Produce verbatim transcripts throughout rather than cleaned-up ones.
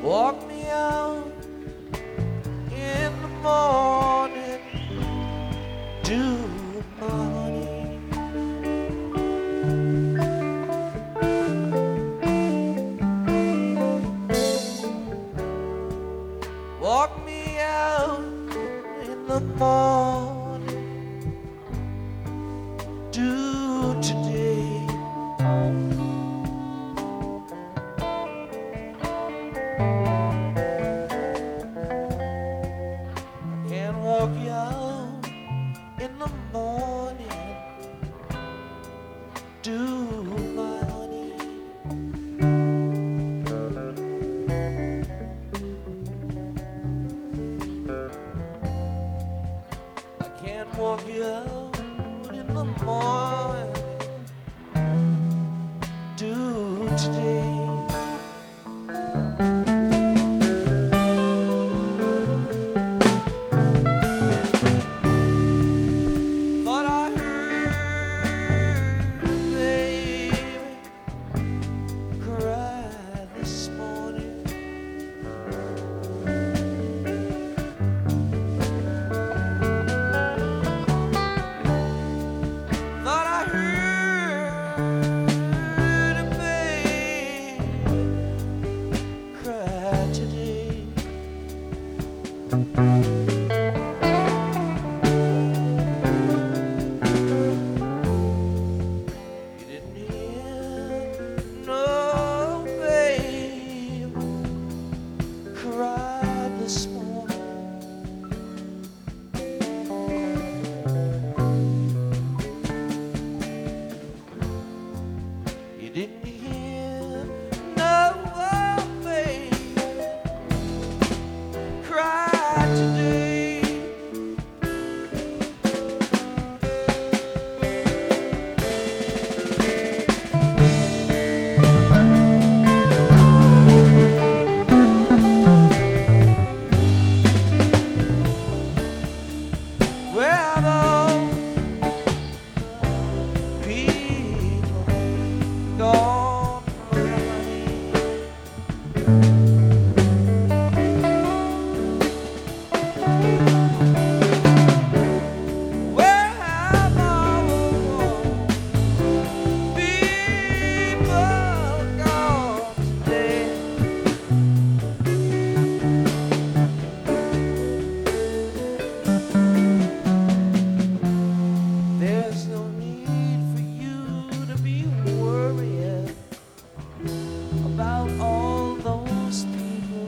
Walk me out in the morning to my honey. Walk me out in the morning to today. I can't walk you out in the morning to my honey. I can't walk you out in the morning to today. But I heard a baby cry this morning. Thought I heard a baby cry today. You didn't hear no babe cry this morning. You didn't hear no babe cry today. Where those people gone running? Where have all those people gone today? There's no need for you to be worrying about all those people.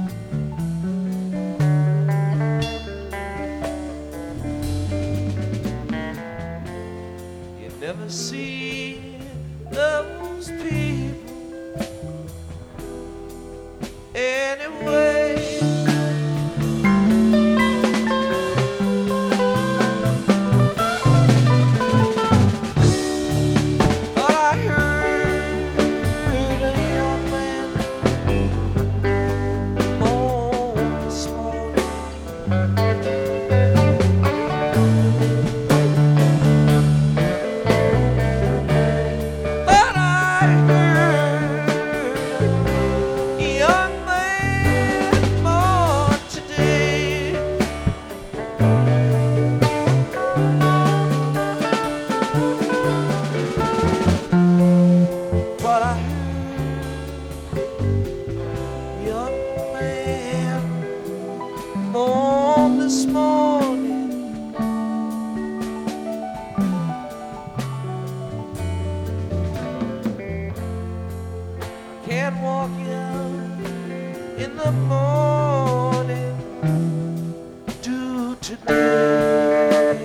You never see those people anyway. But I heard a young man moan this morning. But I heard a young man moan today. But I heard a young man moan this morning. I can't walk you out in the morning to today.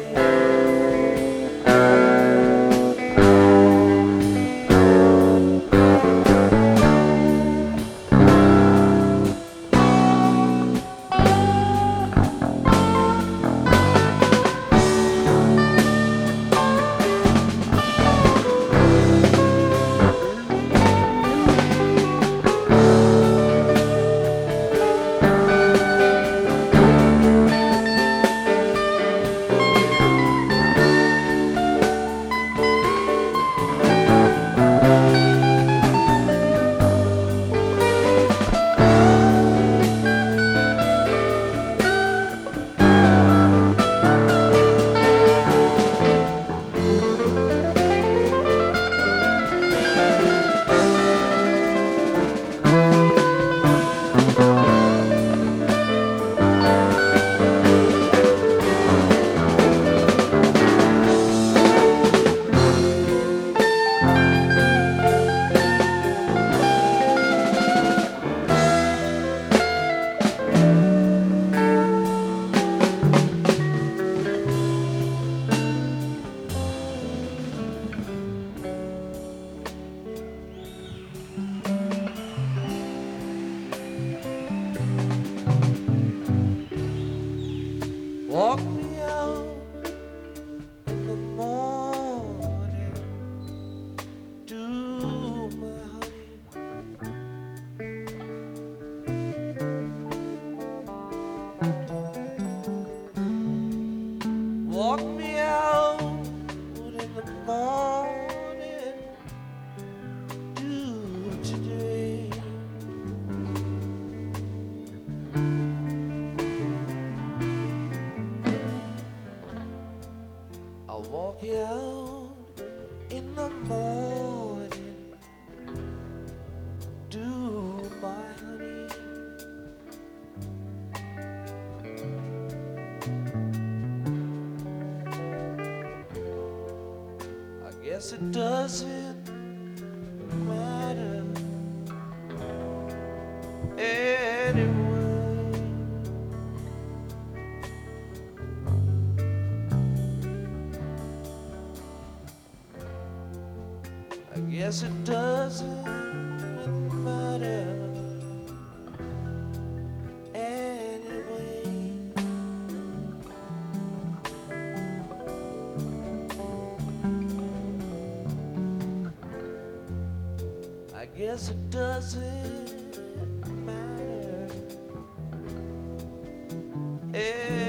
it doesn't matter anyway. I guess it doesn't matter anyway. I guess it doesn't matter.